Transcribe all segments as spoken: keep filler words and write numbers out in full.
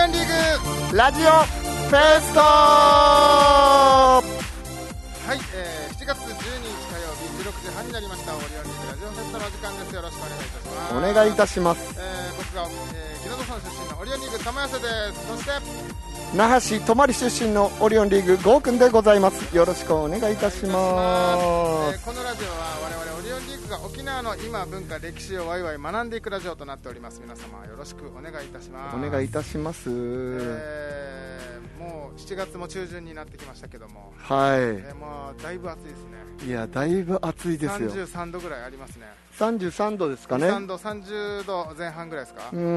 オンリーグラジオフェスト。 はい、えー、しちがつじゅうににち火曜日じゅうろくじはんになりました。オリオンリーグラジオフェストの時間です。よろしくお願いいたします。 お願いいたします。 えー、僕が、えー、木戸さん出身のオリオンリーグ玉寄せです。そして那覇市泊出身のオリオンリーグゴーくんでございます。よろしくお願いいたします。 えー、このラジオは我々オリオンリーグが沖縄の今文化歴史をワイワイ学んでいくラジオとなっております。皆様よろしくお願いいたします。 お願いいたします。 えー、もうしちがつも中旬になってきましたけども、 はい、 えー、もうだいぶ暑いですね。 いやだいぶ暑いですよ。 さんじゅうさんどぐらいありますね。 さんじゅうさんどですかね。 さんじゅうさんど、さんじゅうどぜん半ぐらいですか。 うん、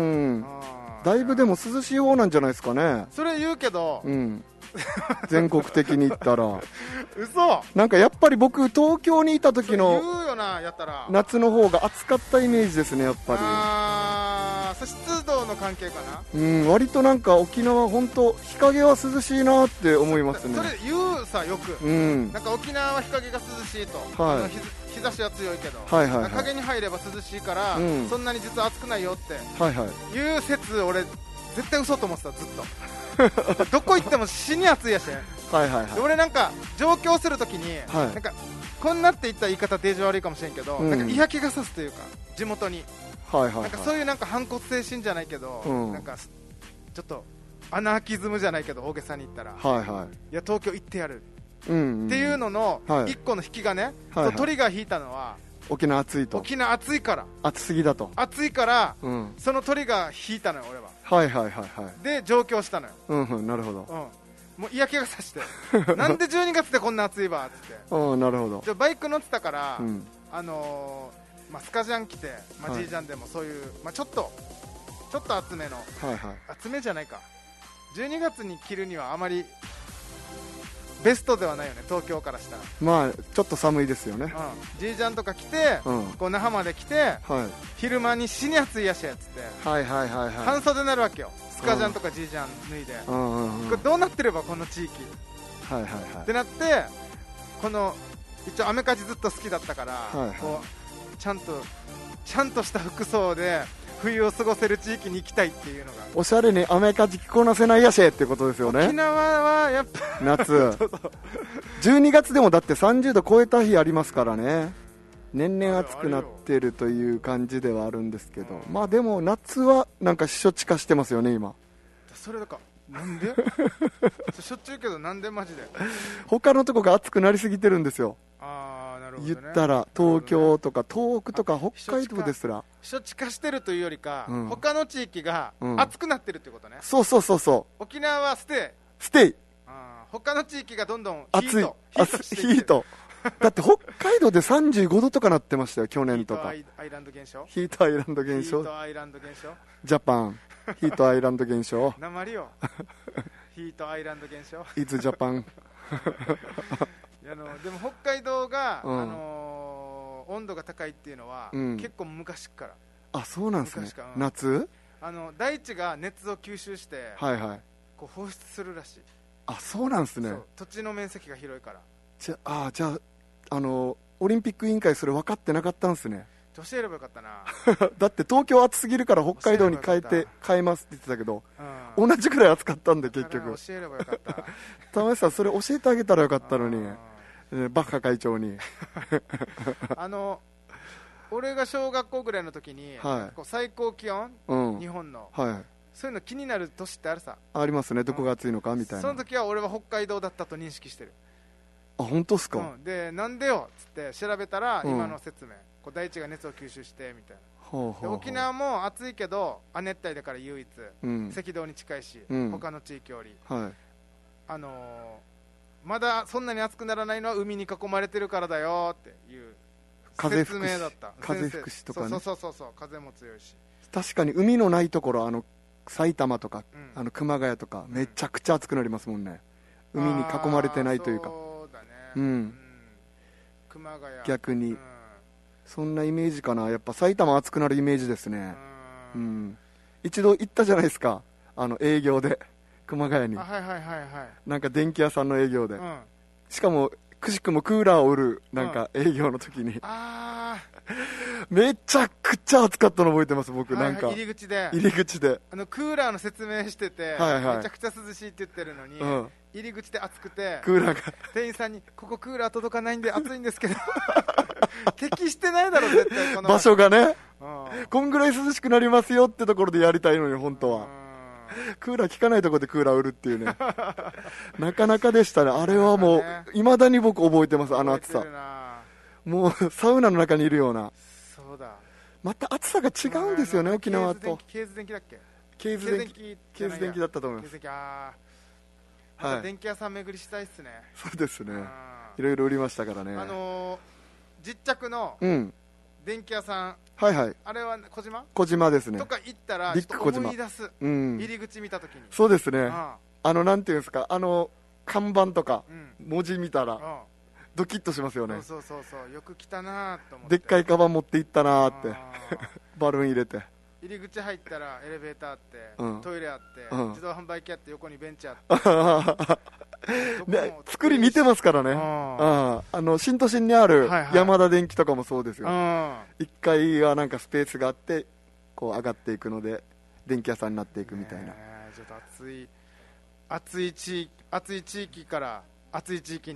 だいぶでも涼しい方なんじゃないですかね。 それ言うけど、 うん、全国的に言ったら嘘。 なんかやっぱり僕東京にいた時の言うよな、やったら夏の方が暑かったイメージですね。やっぱりあー、湿度の関係かな。 うん、割となんか沖縄本当日陰は涼しいなって思いますね。 それ言うさよく、 うん、 なんか沖縄は日陰が涼しいと、 はい、 あの 日, 日差しは強いけど、 はいはいはい、 影に入れば涼しいから、うん、そんなに実は暑くないよって、 はいはい、 いう説俺絶対嘘と思ってたずっとどこ行っても死に暑いやしはいはい、はい、 俺なんか上京するときに、 はい、 なんかこんなって言った言い方デージ悪いかもしれんけど、うん、なんか嫌気がさすというか地元に、はいはいはい、なんかそういうなんか反骨精神じゃないけど、うん、なんかちょっとアナーキズムじゃないけど大げさに言ったら、はいはい、いや東京行ってやる、うんうん、っていうのの一個の引き金、はいはい、トリガー引いたのは沖縄暑いと。 沖縄暑いから暑すぎだと。 暑いから、うん、そのトリガー引いたのよ俺は。 はいはいはいはい。 で上京したのよ。 うんうん、なるほど。 うん、もう嫌気がさしてなんでじゅうにがつでこんな暑いわっつってうん、なるほど。 じゃバイク乗ってたから、うん、あのーまあ、スカジャン着て、まあ、G ジャンでもそういう、まあ、ちょっとちょっと厚めの、はいはい、厚めじゃないか、じゅうにがつに着るにはあまりベストではないよね東京からしたら。 まあちょっと寒いですよね。うん、 G ジャンとか着て、うん、こう那覇まで来て、はい、昼間に死に暑いやしやっつって、はいはいはいはい、半袖になるわけよ。スカジャンとか G ジャン脱いで、うんうんうん、これどうなってればこの地域、はいはいはい、ってなってこの一応アメカジずっと好きだったから、はいはい、こうちゃんとちゃんとした服装で冬を過ごせる地域に行きたいっていうのが、 おしゃれにアメカジ着こなせないやしってことですよね。 沖縄はやっぱ夏そうそうじゅうにがつでもだってさんじゅうど超えた日ありますからね。年々暑くなってるという感じではあるんですけど、まあでも夏はなんか避暑地化してますよね今。 それだかなんでしょっちゅうけどなんでマジで他のとこが暑くなりすぎてるんですよ。 あーなるほど、ね、 言ったら東京とか東北とか北海道ですら避暑地化してるというよりか、うん、他の地域が暑くなってるってことね、うん、 そうそうそうそう。 沖縄はステイステイ、 あ他の地域がどんどん暑いヒートヒートしてヒートだって北海道でさんじゅうごどとかなってましたよ去年とか。 ヒートアイランド現象、 ヒートアイランド現象、 ヒートアイランド現象、 ジャパンヒートアイランド現象鉛よヒートアイランド現象いつジャパンあのでも北海道が、うん、あのー、温度が高いっていうのは、うん、結構昔から。 あ、そうなんですね、うん、夏あの大地が熱を吸収して、はいはい、こう放出するらしい。 あ、そうなんですね。 土地の面積が広いから。 じゃあ、じゃあ、あのオリンピック委員会それ分かってなかったんですね。 教えればよかったなだって東京暑すぎるから北海道に変えて変えますって言ってたけど、うん、同じくらい暑かったんで結局。 教えればよかった玉井さんそれ教えてあげたらよかったのに、えー、バッハ会長にあの俺が小学校ぐらいの時に、はい、こう最高気温、うん、日本の、はい、そういうの気になる年ってあるさ。 ありますね、どこが暑いのかみたいな、 うん、その時は俺は北海道だったと認識してる。 あ、本当ですか、 うん、でなんでよっつって調べたら、今の説明、こう大地が熱を吸収してみたいな、ほうほうほう。で沖縄も暑いけど亜熱帯だから唯一、うん、赤道に近いし、うん、他の地域より、はい、あのー、まだそんなに暑くならないのは海に囲まれてるからだよっていう説明だった。 風吹くしとかね。 そうそうそうそう、風も強いし。 確かに海のないところ、あの埼玉とか、うん、あの熊谷とか、うん、めちゃくちゃ暑くなりますもんね、海に囲まれてないというか。 そうだね、 うんうん、熊谷逆に、うん、そんなイメージかな。やっぱ埼玉暑くなるイメージですね、うん、うん、一度行ったじゃないですか、あの営業で熊谷に。 あ、はいはいはいはい、 なんか電気屋さんの営業で、うん、しかもくしくもクーラーを売るなんか営業の時に、うん、あめちゃくちゃ暑かったの覚えてます僕、 はいはい、 なんか入り口で入り口であのクーラーの説明してて、はいはい、めちゃくちゃ涼しいって言ってるのに、うん、入り口で暑くてクーラーが店員さんにここクーラー届かないんで暑いんですけど適してないだろ絶対この場所がね、 うん、 こんぐらい涼しくなりますよってところでやりたいのに本当は、うん、クーラー効かないところでクーラー売るっていうねなかなかでしたねあれはもういま、ね、だに僕覚えてますあの暑さもうサウナの中にいるようなそうだまた暑さが違うんですよね沖縄とケーズ電気だっけケーズ電気ケーズ電気だったと思いますああまた電気屋さん巡りしたいっすね、 そうですねいろいろ売りましたからねあのー、実着の電気屋さん、うん、 はいはいあれは小島小島ですねとか行ったらちょっと思い出す、うん、入り口見たときにそうですねあああのなんていうんですかあの看板とか、うん、文字見たらドキッとしますよねそうそうそうそうよく来たなと思っでてっかいカバン持って行ったなってバルーン入れて入り口入ったらエレベーターあって、うん、トイレあって、うん、自動販売機あって横にベンチあってね、作り似てますからねああの新都心にある山田電機とかもそうですよ、はい、いっかいはなんかスペースがあってこう上がっていくので電気屋さんになっていくみたいな、 えー、ちょっと暑い暑い地域暑い地域から暑い地域に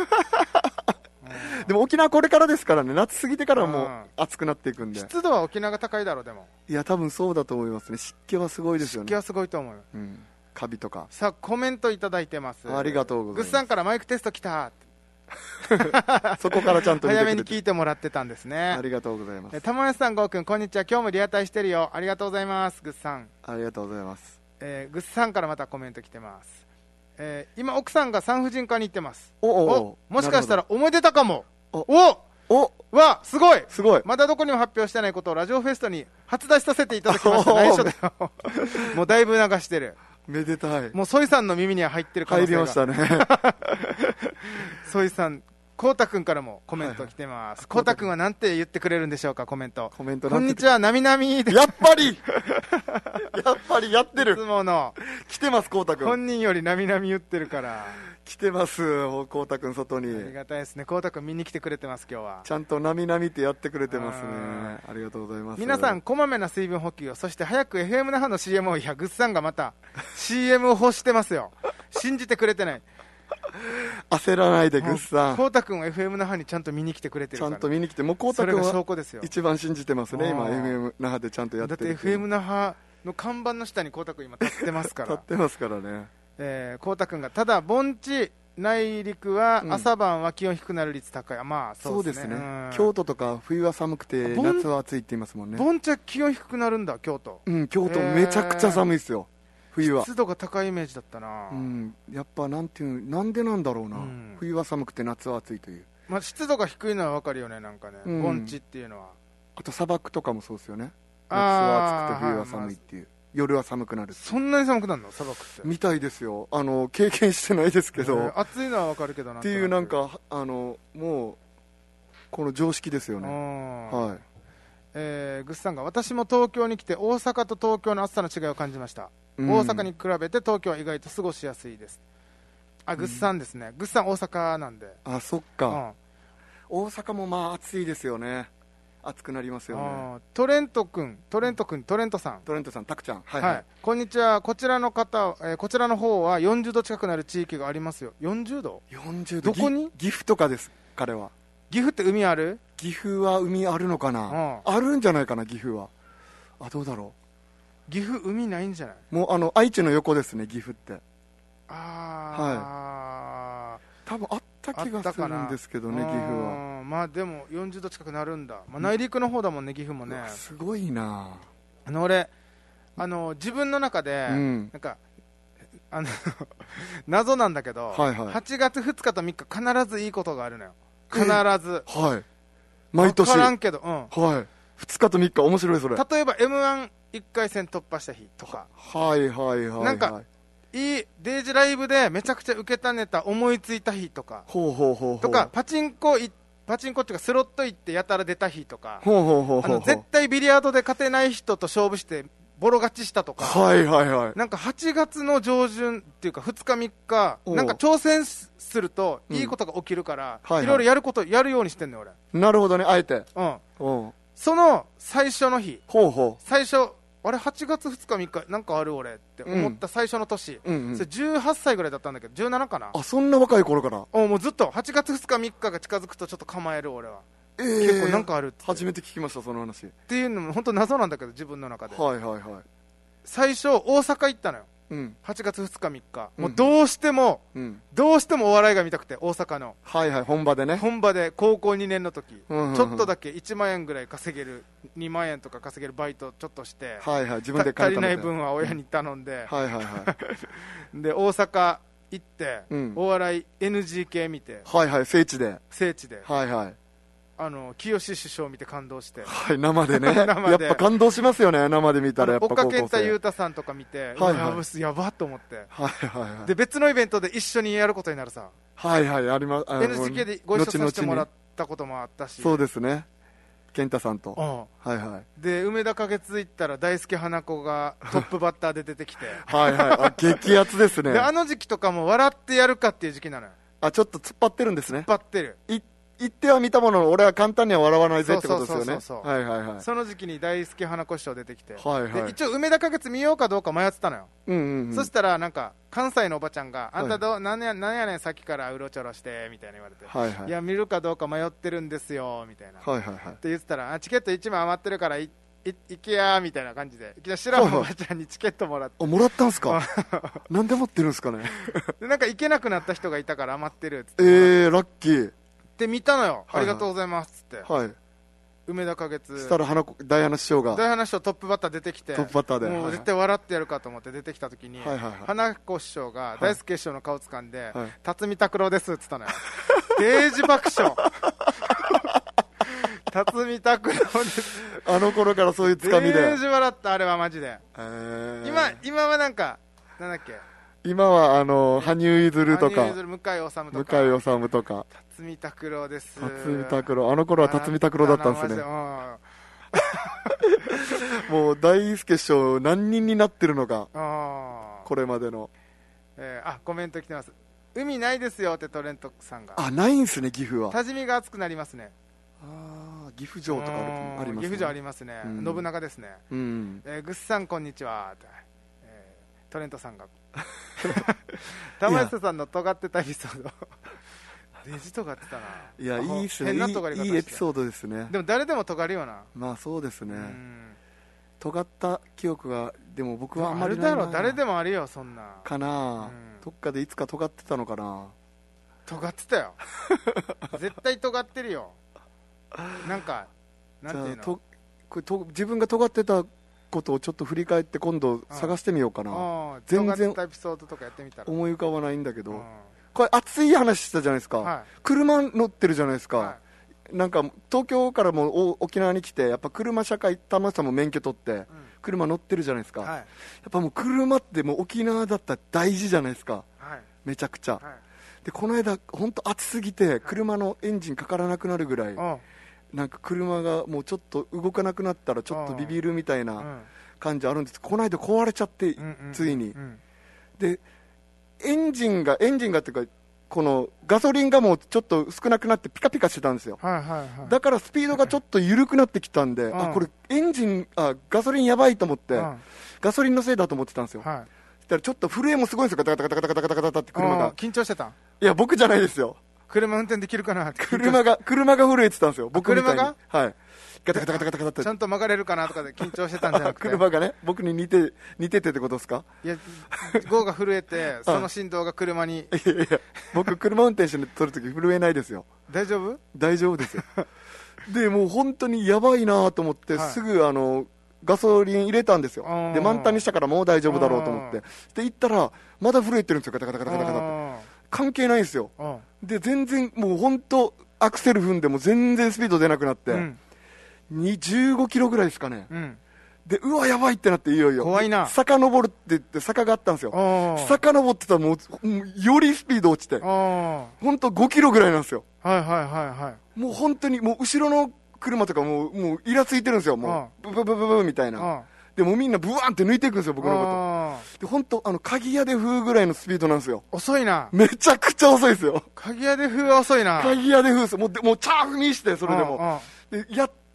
でも沖縄これからですからね夏過ぎてからはもう暑くなっていくんで湿度は沖縄が高いだろうでもいや多分そうだと思いますね湿気はすごいですよね湿気はすごいと思うよ、うん、 カビとかさあコメントいただいてますありがとうございますグッさんからマイクテスト来たそこからちゃんと見てくれて早めに聞いてもらってたんですねありがとうございます玉安さんゴーくんこんにちは今日もリアタイしてるよありがとうございますグッさんありがとうございます、 えー、グッさんからまたコメント来てます、えー、今奥さんが産婦人科に行ってますおおおもしかしたら思い出たかもおおおわすごいすごいまだどこにも発表してないことをラジオフェストに初出しさせていただきました内緒だよもうだいぶ流してるめでたいもうソイさんの耳には入ってる可能性が入りましたねソイさんコウタくんからもコメント来てます、コウタくんはなんて言ってくれるんでしょうかコメントコメントこんにちはなみなみやっぱりやっぱりやってるいつもの来てますコウタくん本人よりなみなみ言ってるから来てますコウタくん外にありがたいですねコウタくん見に来てくれてます今日はちゃんとなみなみってやってくれてますねありがとうございます皆さんこまめな水分補給をそして早く エフエム 那覇の シーエム をいやグッさんがまた シーエム を欲してますよ信じてくれてない焦らないでグッさんコウタくんは エフエム 那覇にちゃんと見に来てくれてるから、 ちゃんと見に来てもうコウタくんは一番信じてますね今 エフエム 那覇でちゃんとやってるだって エフエム 那覇の看板の下にコウタくん今立ってますから立ってますからねえー、コウタくんがただ盆地内陸は朝晩は気温低くなる率高い、うん、まあそうですね、そうですね、うん、 京都とか冬は寒くて夏は暑いって言いますもんね盆地は気温低くなるんだ京都うん京都めちゃくちゃ寒いですよ、冬は湿度が高いイメージだったな、 うん、やっぱなんていうなんでなんだろうな、うん、冬は寒くて夏は暑いという、 まあ、湿度が低いのは分かるよねなんかね、うん、盆地っていうのはあと砂漠とかもそうですよね夏は暑くて冬は寒いっていう、まあ、夜は寒くなるそんなに寒くなるの砂漠ってみたいですよあの経験してないですけど、えー、暑いのは分かるけどなんっていうなんかあのもうこの常識ですよねはい、 えー、グッさんが私も東京に来て大阪と東京の暑さの違いを感じました、うん、大阪に比べて東京は意外と過ごしやすいですあ、グッさんですね、うん、グッさん大阪なんであ、そっか、うん、大阪もまあ暑いですよね暑くなりますよねトレント君トレント君トレントさんトレントさんタクちゃんはい、はいはい、 こんにちはこちらの方、えー、こちらの方はよんじゅうど近くなる地域がありますよよんじゅうどよんじゅうどどこに岐阜とかです彼は岐阜って海ある岐阜は海あるのかな、うん、あるんじゃないかな岐阜はあどうだろう岐阜海ないんじゃないもうあの愛知の横ですね岐阜ってああはい多分あった気がするんですけどね岐阜はまあでもよんじゅうど近くなるんだ、まあ、内陸の方だもんね岐阜もねすごいなあの俺あの自分の中で、うん、なんかあの謎なんだけど、はいはい、はちがつふつかとみっか必ずいいことがあるのよ必ず、 はい毎年分からんけど、うんはい、ふつかとみっか面白いそれ例えば エムワンいっかい戦突破した日とかはいはいはい、はい、 なんかいいデイジライブでめちゃくちゃ受けたネタ思いついた日とかほうほうほうほうとかパチンコいパチンコっていうかスロット行ってやたら出た日とかほうほうほうほうあの絶対ビリヤードで勝てない人と勝負してボロ勝ちしたとかはいはいはいなんかはちがつの上旬っていうかふつかみっかなんか挑戦するといいことが起きるから、うん、いろいろやることやるようにしてんねん俺なるほどねあえてうんその最初の日、 ほうほう、 最初あれはちがつふつかみっかなんかある俺って思った最初の年、うんうんうん、それじゅうはっさいぐらいだったんだけどじゅうななかな。 あ、そんな若い頃から。 おもうずっとはちがつふつかみっかが近づくとちょっと構える俺は、えー、結構なんかあるって初めて聞きましたその話っていうのも本当謎なんだけど自分の中で、 はいはいはい、 最初大阪行ったのよ、うん、はちがつふつかみっか、うん、もうどうしても、うん、どうしてもお笑いが見たくて大阪の、 はいはい、本場でね、 本場で高校にねんの時、うんうんうん、ちょっとだけいちまんえんぐらい稼げるにまんえんとか稼げるバイトちょっとして、 はいはい、自分で足りない分は親に頼んで、 はいはいはいで大阪行って、うん、お笑い エヌジー 系見て、 はいはい、聖地で聖地で、 はいはい、 あの清志師匠見て感動して、 はい、生でね生でやっぱ感動しますよね、生で見たら。やっぱ岡健太裕太さんとか見て、はいはい、やばっと思って、 はいはいはい、 で別のイベントで一緒にやることになるさ、 はいはい、あります、 エヌジー 系でご一緒させてもらったこともあったし、 そうですね、健太さんと、うん、はいはい、 で梅田花月行ったら大輔花子がトップバッターで出てきてはいはい、あ、激アツですね。 であの時期とかも笑ってやるかっていう時期なのよ。 あ、ちょっと突っ張ってるんですね。 突っ張ってる、 い言っては見たものの俺は簡単には笑わないぜってことですよね。 そうそうそうそう、はいはいはい、その時期に大輔花子師匠出てきて、はいはい、で一応梅田花月見ようかどうか迷ってたのよ、うんうんうん、そしたらなんか関西のおばちゃんが、はい、あんたどうなんや、なんやねんさっきからうろちょろしてみたいな言われて、はいはい、いや見るかどうか迷ってるんですよみたいな、はいはいはい、って言ってたら、あチケットいちまい余ってるからいい行けやみたいな感じで、知らんおばちゃんにチケットもらって、 あ、もらったんすかなんで持ってるんすかねでなんか行けなくなった人がいたから余ってるっつって、 えー、ラッキーで見たのよ、はいはい、ありがとうございますっつって、はい、梅田花月したら花子大花師匠が大花師匠トップバッター出てきて、 トップバッターでもう絶対笑ってやるかと思って出てきた時に、はいはいはい、花子師匠が大輔師匠の顔つかんで、はい、辰巳拓郎ですっつったのよデージ爆笑辰巳拓郎ですあの頃からそういうつかみでデージ笑った、あれはマジで、えー、今, 今はなんかなんだっけ、 今はあの羽生結弦とか向井治とか向井治とか辰巳拓郎です。 辰巳拓郎、あの頃は辰巳拓郎だったんですねもう大輔師匠何人になってるのか、これまでの、 えー、あコメント来てます。海ないですよってトレントさんが。 あ、ないんすね岐阜は。 多治見が熱くなりますね。 あ、岐阜城とかありますね。 岐阜城ありますね、うん、信長ですね、うん、えー、ぐっさんこんにちは、えー、トレントさんが玉安さんの尖ってたエピソードデジ尖ってたな。 いや、いいっすね、変な尖り方して、いいエピソードですね。 でも誰でも尖るよな。 まあそうですね、うん、尖った記憶がでも僕はあんまりないな。あるだろ、誰でもあるよそんなかな、うん、どっかでいつか尖ってたのかな。 尖ってたよ絶対尖ってるよ。なんかなんていうの、とこれと自分が尖ってたことをちょっと振り返って今度探してみようかな。 ああ、全然尖ったエピソードとかやってみたら思い浮かばないんだけど、これ熱い話したじゃないですか、はい、車乗ってるじゃないですか、はい、なんか東京からも沖縄に来てやっぱ車社会玉さんも免許取って、うん、車乗ってるじゃないですか、はい、やっぱもう車ってもう沖縄だったら大事じゃないですか、はい、めちゃくちゃ、はい、でこの間本当暑すぎて車のエンジンかからなくなるぐらい、はい、なんか車がもうちょっと動かなくなったらちょっとビビるみたいな感じあるんです。この間壊れちゃって、うんうん、ついに、うん、でエンジンがエンジンがっていうかこのガソリンがもうちょっと少なくなってピカピカしてたんですよ、はいはいはい、だからスピードがちょっと緩くなってきたんで、うん、あこれエンジンあガソリンやばいと思って、うん、ガソリンのせいだと思ってたんですよ、はい、そしたらちょっと震えもすごいんですよ、ガタガタガタガタガタガタガタって車が。 緊張してた？ いや僕じゃないですよ、 車運転できるかなって車が車が震えてたんですよ、僕みたいに。車がはいガタガタガタガタガタってちゃんと曲がれるかなとかで緊張してたんじゃなくて車がね僕に似て似ててってことですか？ いやゴーが震えてその振動が車にいやいや僕車運転して撮るとき震えないですよ。 大丈夫？ 大丈夫ですよでもう本当にやばいなと思って、はい、すぐあのガソリン入れたんですよ。で満タンにしたからもう大丈夫だろうと思ってで行ったらまだ震えてるんですよ、ガタガタガタガタガタって関係ないんですよ。で全然もう本当アクセル踏んでも全然スピード出なくなって、うんじゅうごキロぐらいですかね、うん、でうわやばいってなって、いよいよ怖いな、 坂登るって言って坂があったんですよ。坂登ってたらもうよりスピード落ちて本当ごキロぐらいなんですよ。はいはいはいはい。もう本当にもう後ろの車とかもうもうイラついてるんですよ、もうブブブブブみたいな。でもうみんなブワーンって抜いていくんですよ僕のことで。本当あの鍵屋で風ぐらいのスピードなんですよ。 遅いな、 めちゃくちゃ遅いですよ。 鍵屋で風は遅いな。 鍵屋で風ですもうでもうチャーフにしてそれでもでやっ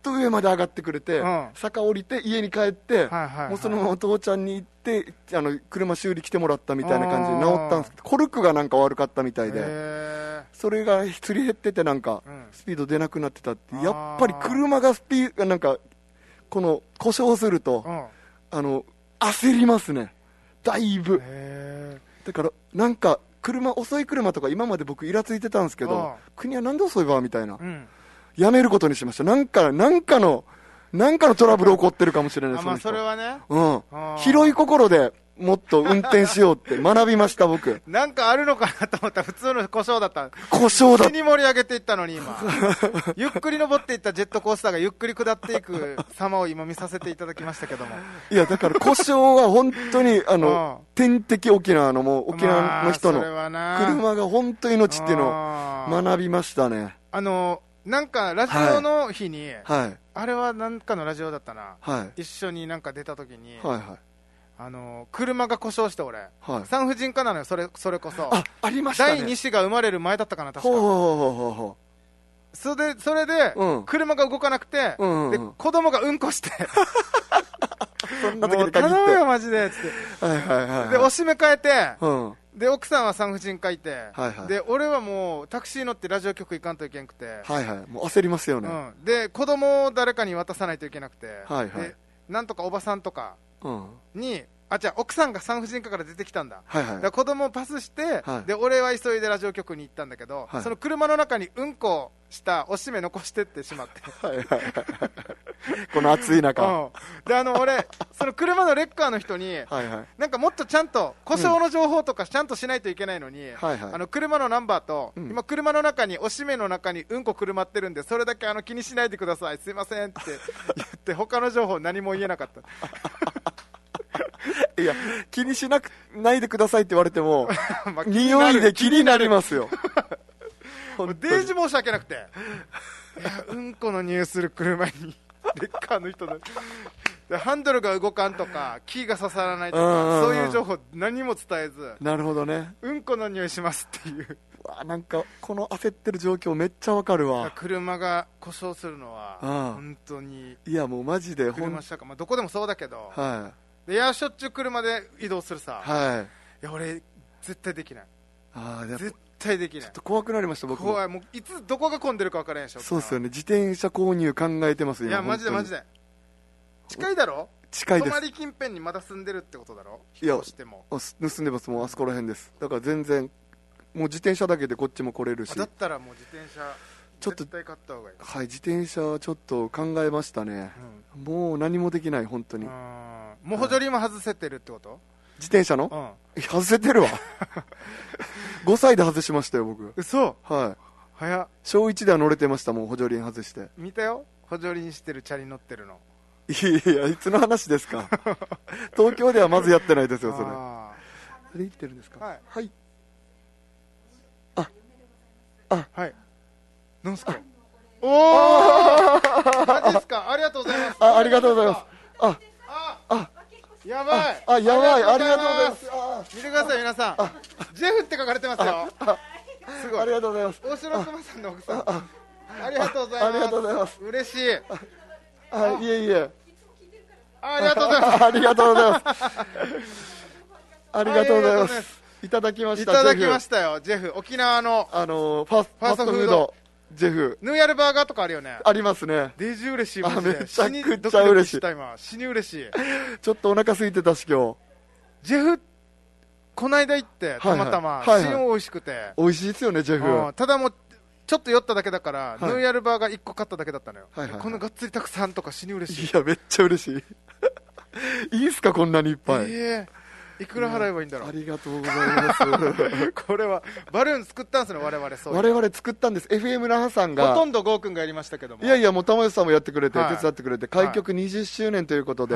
と上まで上がってくれて、うん、坂降りて家に帰って、はいはいはい、もうそのままお父ちゃんに行ってあの車修理来てもらったみたいな感じで治ったんですけど、コルクがなんか悪かったみたいで、それがすり減っててなんかスピード出なくなってたって、うん、やっぱり車がスピードなんかこの故障すると、うん、あの焦りますね、だいぶ。だからなんか車遅い車とか今まで僕イラついてたんですけど、国はなんで遅いわみたいな、うん、やめることにしました。なんかなんかのなんかのトラブル起こってるかもしれないです。 まあそれはね、 うん、広い心でもっと運転しようって学びました僕。 なんかあるのかなと思ったら普通の故障だった。 故障だ。 急に盛り上げていったのに今ゆっくり登っていったジェットコースターがゆっくり下っていく様を今見させていただきましたけども、 いやだから故障は本当にあの天敵沖縄のもう沖縄の人の車が本当に命っていうのを学びましたね。 あのなんかラジオの日に、はいはい、あれはなんかのラジオだったな、はい、一緒になんか出た時に、はいはい、あの車が故障して俺、はい、産婦人科なのよ、それ、それこそあ, ありましたね、 だいに子が生まれる前だったかな確か。 ほうほうほうほうほうそれで、それで、うん、車が動かなくて、うんうんうん、で子供がうんこしてそんな時に限ってもう頼むよマジでつって、はいはいはいはい、でおしめ変えて、うんで奥さんは産婦人科いて、はいはい、で俺はもうタクシー乗ってラジオ局行かんといけなくて、 はいはい、もう焦りますよね、うん、 で子供を誰かに渡さないといけなくて、はいはい、でなんとかおばさんとかに、うん、あじゃあ奥さんが産婦人科から出てきたんだ、はいはい、だから子供をパスして、はい、で俺は急いでラジオ局に行ったんだけど、はい、その車の中にうんこしたおしめ残してってしまってはいはい、はい、 この暑い中、うん、 であの俺その車のレッカーの人に、はいはい、なんかもっとちゃんと故障の情報とかちゃんとしないといけないのに、うんはいはい、あの車のナンバーと、うん、今車の中におしめの中にうんこくるまってるんでそれだけあの気にしないでくださいすいませんって言って他の情報何も言えなかったいや気にしなくないでくださいって言われても、まあ、匂いで気になりますよもうデージ申し訳なくていやうんこの匂いする車にレッカーの人でハンドルが動かんとかキーが刺さらないとかそういう情報何も伝えず、 なるほどね、 うんこの匂いしますっていうわなんかこの焦ってる状況めっちゃわかるわ。 車が故障するのは本当にいやもうマジで車したか、まあ、どこでもそうだけど、はい、いやしょっちゅう車で移動するさ、はい、いや俺絶対できない。あ絶対できない。 ちょっと怖くなりました僕も。 怖い、もういつどこが混んでるか分からへんでしょ。 そうですよね、自転車購入考えてますよ。 いやマジでマジで近いだろ。 近いです。 泊まり近辺にまだ住んでるってことだろ。いやしても盗んでます、もうあそこら辺です。だから全然もう自転車だけでこっちも来れるし。 だったらもう自転車ちょっと絶対買った方がいい。 はい、自転車はちょっと考えましたね、うん、もう何もできない本当に。 もう補助輪も外せてるってこと、はい、 自転車の、うん、外せてるわごさいで外しましたよ僕。 嘘。 はい、 早っ。 小いちでは乗れてましたもん、補助輪外して。 見たよ、補助輪してるチャリ乗ってるの。 いやいやいつの話ですか東京ではまずやってないですよそれ。あれ生きてるんですか。はい、はい、ああはいなんすか。おおマジですか。ありがとうございます。 あありがとうございます。ああやばい。 あやばい、ありがとうございます。 見てください皆さん、ジェフって書かれてますよ。すごい、 ありがとうございます。 大城熊さんの奥さん、ありがとうございます。 ありがとうございます。 嬉しい。 あいえいえ、 ありがとうございます。 ありがとうございます。ありがとうございます。いただきました。 いただきましたよ、ジェフ。沖縄のあのファストフードジェフ。 ヌーヤルバーガーとかあるよね。 ありますね。 デージ嬉しい。 あめちゃくちゃ嬉しい。 今死に嬉しい。 ちょっとお腹空いてたし今日。 ジェフこないだ行ってたまたま、はいはい、新美味しくて。 美味しいですよねジェフ。 ただもうちょっと酔っただけだから、はい、ヌーヤルバーガーいっこ買っただけだったのよ、はいはいはい、このがっつりたくさんとか死に嬉しい。 いやめっちゃ嬉しいいいっすかこんなにいっぱい。 えー、いくら払えばいいんだろう。 ありがとうございますこれはバルーン作ったんですね我々。そう我々作ったんです。 エフエム 那覇さんがほとんどゴーくんがやりましたけども、 いやいやもう玉吉さんもやってくれて、はい、手伝ってくれて開局にじゅっしゅうねんということで、はい、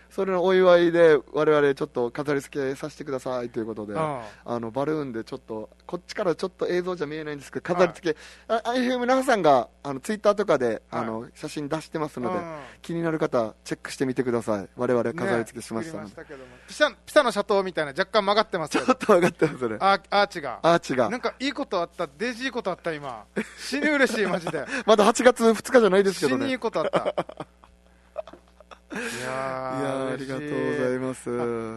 それのお祝いで我々ちょっと飾り付けさせてくださいということで、あのバルーンでちょっとこっちからちょっと映像じゃ見えないんですけど飾り付け、はい、あ エフエム 那覇さんがあのツイッターとかで、はい、あの写真出してますので、気になる方チェックしてみてください。我々飾り付けしましたので、ね、したピサピサの斜塔みたいな若干曲がってますけど、 ちょっと曲がってますね、 アーアーチがアーチがなんかいいことあった、デジいいことあった、今死に嬉しいマジでまだはちがつふつかじゃないですけどね、 死にいいことあったいやいやありがとうございます。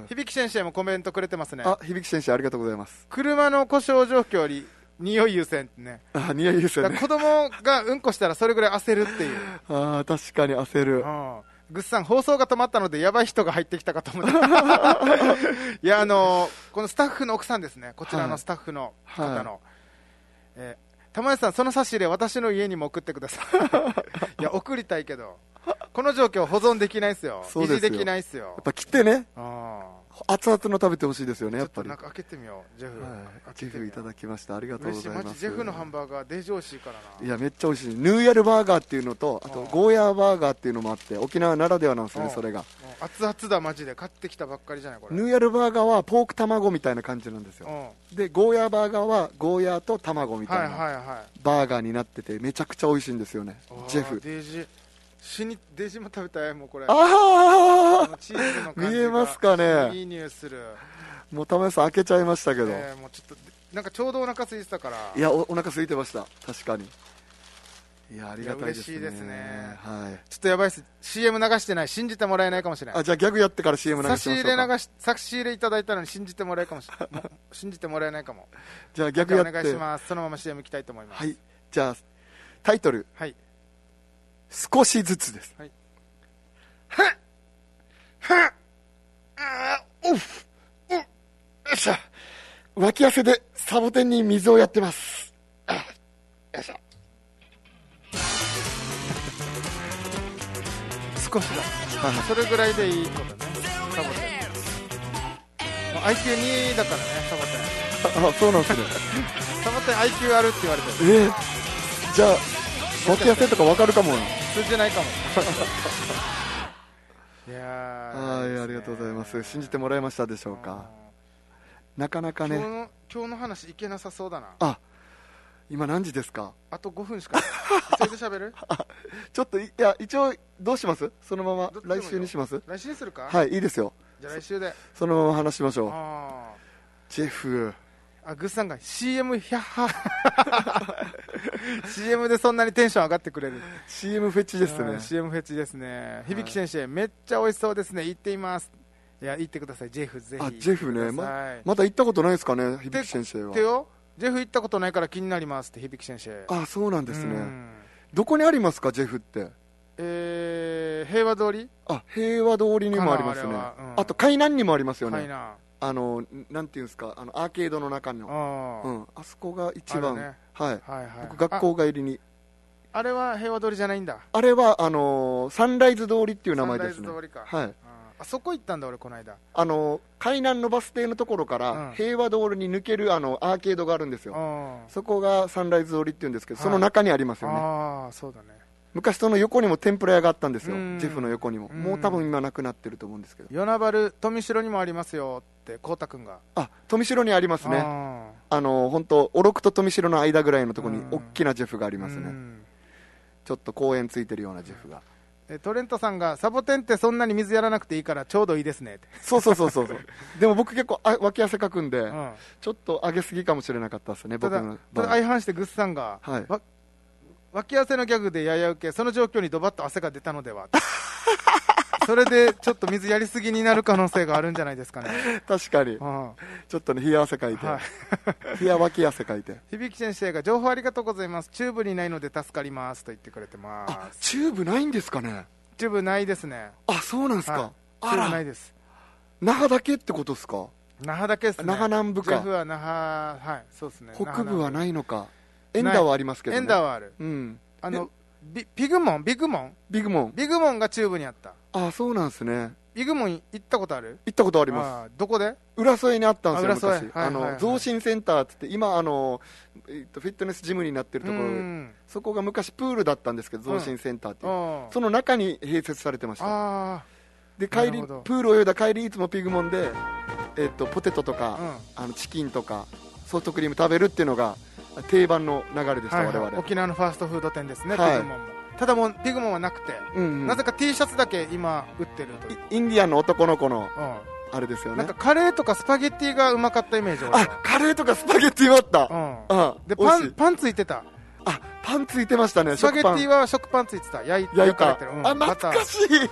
響先生もコメントくれてますね。 あ、響先生ありがとうございます。 車の故障状況より匂い優先ってね。 あ、匂い優先ね。 子供がうんこしたらそれぐらい焦るっていうあ、確かに焦る。 グッさん、放送が止まったのでやばい人が入ってきたかと思っていや、あのー、このスタッフの奥さんですね、こちらのスタッフの方の、はいはい、えー、玉井さん、その差し入れ私の家にも送ってくださいいや、送りたいけどこの状況保存できないっすよ、維持できないっすよ。やっぱ来てね、あ熱々の食べてほしいですよね、やっぱり。 なんか開けてみよう、ジェフ、はい、 ジェフいただきました、ありがとうございます。 マジジェフのハンバーガーデージ美味しいからな。 いや、めっちゃ美味しい。ヌーヤルバーガーっていうのと、あとゴーヤーバーガーっていうのもあって、沖縄ならではなんですよね、それが。 熱々だ、マジで買ってきたばっかりじゃないこれ。 ヌーヤルバーガーはポーク卵みたいな感じなんですよ。でゴーヤーバーガーはゴーヤーと卵みたいなバーガーになってて、めちゃくちゃ美味しいんですよね、ジェフ。 デージ死にデージも食べたい、もうこれ。 ああ、 チーズの感じが見えますかね。 いい匂いする。 もう玉井さん開けちゃいましたけど、 えー、もうちょっとなんかちょうどお腹空いてたから。 いや、 お, お腹空いてました、確かに。いや、ありがたいですね。 嬉しいですね、 はい、 ちょっとやばいです、 シーエム 流してない、信じてもらえないかもしれない。 あ、じゃあギャグやってから シーエム 流してましょうか。 差し入れ流し差し入れいただいたのに信じてもらえるかもしれない信じてもらえないかも。 じゃあギャグやって、 お願いします。そのまま シーエム いきたいと思います。 はい、じゃあタイトル、 はい、 少しずつです。はい、はっはっあー、うっうっ、よっしゃ、脇汗でサボテンに水をやってます。あ、よいしょ。 少しだ、それぐらいでいいことね、サボテン。アイキューに だからね、サボテン。 あ、そうなんですねサボテン アイキュー あるって言われてる。 えー、じゃあ脇汗とか分かるかもな。 通じないかもいやー、はい、ありがとうございます。信じてもらえましたでしょうか。なかなかね、 今日の、今日の話いけなさそうだな。 あ、今何時ですか。 あとごふんしか急いで喋るちょっと、いや、一応どうします。そのまま来週にします。 来週にするか。 はい、いいですよ。 じゃあ来週でそのまま話しましょう。あ、ジェフ、 あ、グッさんが シーエム ひゃっはシーエム でそんなにテンション上がってくれる。 シーエム フェチですね。 シーエム フェチですね。響先生、めっちゃ美味しそうですね、言っています。いや、言ってください、ジェフ、ぜひ。 あ、ジェフね、 ま, まだ行ったことないですかね、響先生は。 てよ、ジェフ行ったことないから気になりますって響先生。 あ、そうなんですね。どこにありますか、ジェフって。 えー、平和通り。 あ、平和通りにもありますね。 あ,、うん、あと海南にもありますよね。海南、あの、なんていうんですか、あのアーケードの中の、あ、うん、あそこが一番、ね、はい、はいはい、僕学校帰りに。 あ, あれは平和通りじゃないんだ。 あれはあのー、サンライズ通りっていう名前ですね。 サンライズ通りか。 はい、 あそこ行ったんだ俺この間。あの海南のバス停のところから平和通りに抜けるあのアーケードがあるんですよ、うん、そこがサンライズ通りっていうんですけど、はい、その中にありますよね。 ああ、そうだね。 昔その横にも天ぷら屋があったんですよ、ジェフの横にも。もう多分今なくなってると思うんですけど。 与那原富城にもありますよってこうたくんが。 あ、富城にありますね。あ, あの本当おろくと富城の間ぐらいのところに大きなジェフがありますね。ちょっと公園ついてるようなジェフが。 トレントさんがサボテンってそんなに水やらなくていいからちょうどいいですねって。 そうそうそうそうでも僕結構あ脇汗かくんで、うん、ちょっと上げすぎかもしれなかったですね。僕のただ相反してグッさんが、はい、わ脇汗のギャグでやや受け、その状況にドバッと汗が出たのではそれでちょっと水やりすぎになる可能性があるんじゃないですかね。 確かに、うん、ちょっとね冷や汗かいて、はい、冷や脇汗かいて。 響先生が情報ありがとうございます、チューブにないので助かりますと言ってくれてます。 あ、チューブないんですかね。 チューブないですね。 あ、そうなんですか、はい、 チューブないです。 那覇だけってことですか。 那覇だけですね。 那覇南部か。 ジェフは那覇、はい、そうですね。 北部はないのか。エンダーはありますけどね。 エンダーはある。 うん。 あのビビグモンビグモンビグモンビグモンがチューブにあった。 あ、そうなんですね。 ビグモン行ったことある。 行ったことあります。 あ、どこで。 浦添にあったんですよ昔。 はいはいはい、 あの増進センターって言って今あの、えっと、フィットネスジムになってるところ、そこが昔プールだったんですけど、増進センターっていう、うん、その中に併設されてました。あ、 で帰りプールを泳いだ帰りいつもピグモンで、えー、とポテトとか、うん、あのチキンとかソフトクリーム食べるっていうのが定番の流れでした、はいはい、我々沖縄のファーストフード店ですね、はい、ピグモンもただもうピグモンはなくて、うんうん、なぜか T シャツだけ今売ってるというインディアンの男の子の、うんあれですよね。 なんかカレーとかスパゲッティがうまかったイメージ。 あ、カレーとかスパゲッティもあった。 うん。うん、でパンパンついてた。 あ、パンついてましたね。 スパゲッティは食パンついてた。焼い焼かれてる。うん、 あ、懐かしい。懐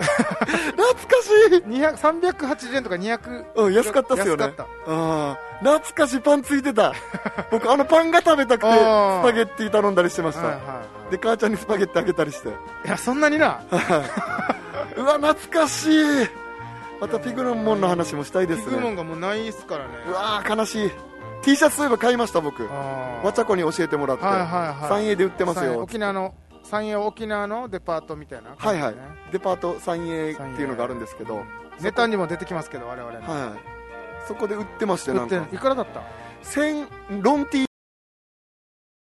かしい。 にひゃく、さんびゃくはちじゅうえんとかにひゃく。 うん、安かったっすよね。安かった。ああ、懐かしいパンついてた。僕あのパンが食べたくてスパゲッティ頼んだりしてました。はいはい、で母ちゃんにスパゲッティあげたりして。いやそんなにな。 うわ懐かしい。またピグモンの話もしたいですね。 ピグモンがもうないっすからね。 うわー悲しい。 T シャツそういえば買いました僕。わちゃこに教えてもらって、はいはいはい、三栄で売ってますよ。 沖縄の三栄沖縄のデパートみたいな、ね、 はいはい、デパート三栄っていうのがあるんですけど、 ネタにも出てきますけど我々の、 はい、そこで売ってまして、なんかいくらだった？ 千ロン T